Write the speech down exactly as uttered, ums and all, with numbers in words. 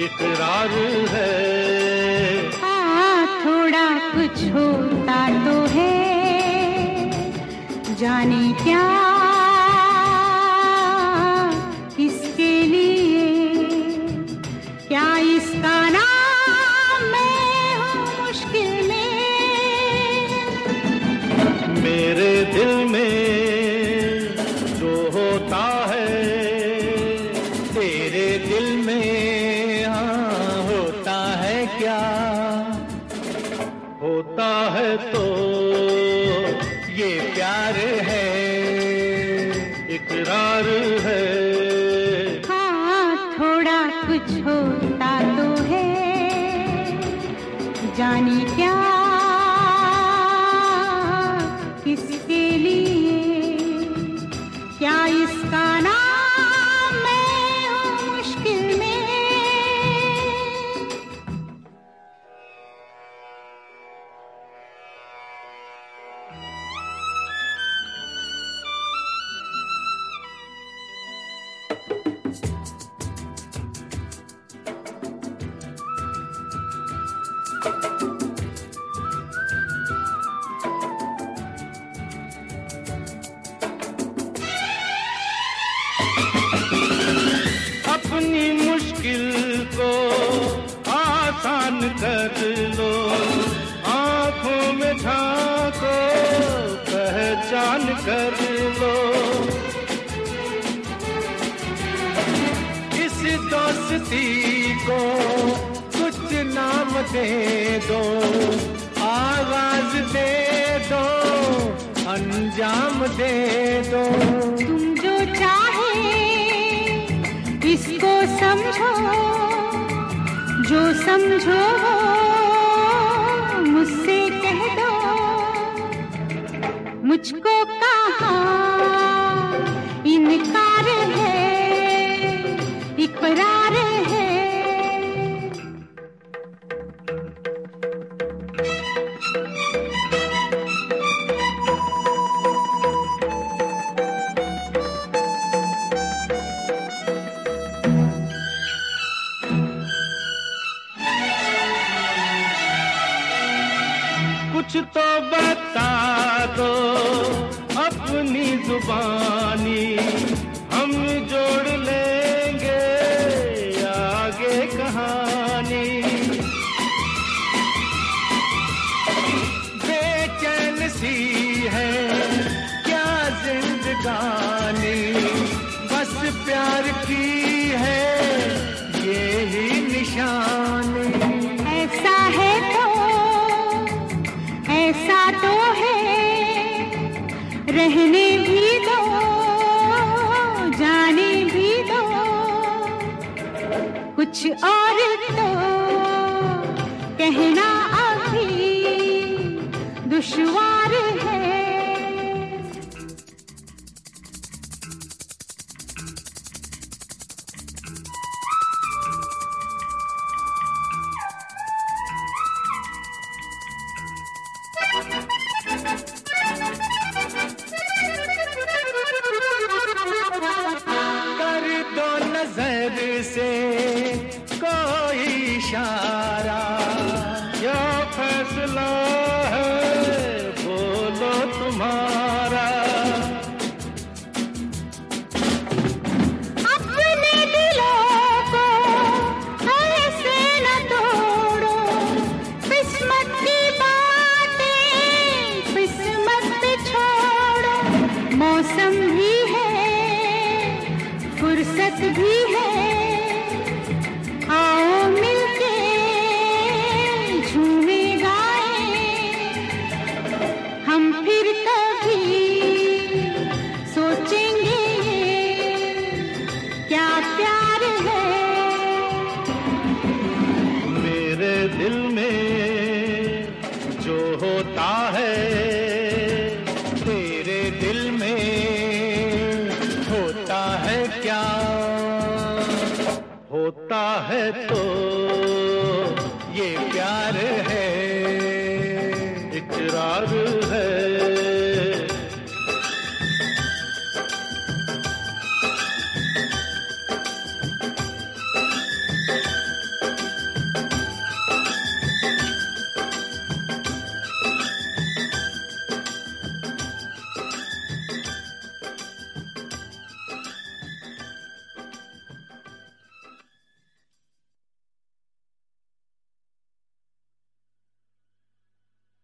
इकरार है। हाँ, थोड़ा कुछ होता तो है, जाने क्या किसके लिए, क्या इसका नाम मैं हूँ मुश्किल में। मेरे दिल में जो होता है, तेरे दिल में हाँ होता है क्या, होता है तो ये प्यार है, इकरार है। हाँ, थोड़ा कुछ होता तो है, जाने क्या किसके लिए, क्या इसका नाम मैं हूँ मुश्किल में। अपनी मुश्किल को आसान कर लो, आंखों में झांको पहचान कर लो। इस दोस्ती को कुछ नाम दे दो, आवाज दे दो, अंजाम दे दो। तुम जो चाहे इसको समझो, जो समझो मुझसे कह दो, मुझको कहाँ इनकार है, इकरार है। कुछ तो बता दो अपनी जुबानी, हम जोड़ लेंगे आगे कहानी। बेचैन सी है क्या जिंदगानी, बस प्यार की है ये ही निशानी। ऐसा है तो ऐसा तो है, रहने भी दो, जाने भी दो, कुछ और तो कहना अभी दुश्वार है। कर दो नजर से कोई इशारा, क्या फैसला है बोलो तुम्हारा। अपने दिलों को ऐसे न तोड़ो, किस्मत की बातें किस्मत पे छोड़ो। मौसम भी है, फुर्सत भी है, आओ मिलके झूमे गाए, हम फिर कभी सोचेंगे क्या प्यार है। मेरे दिल में जो होता है, तेरे दिल में होता है क्या, होता है तो ये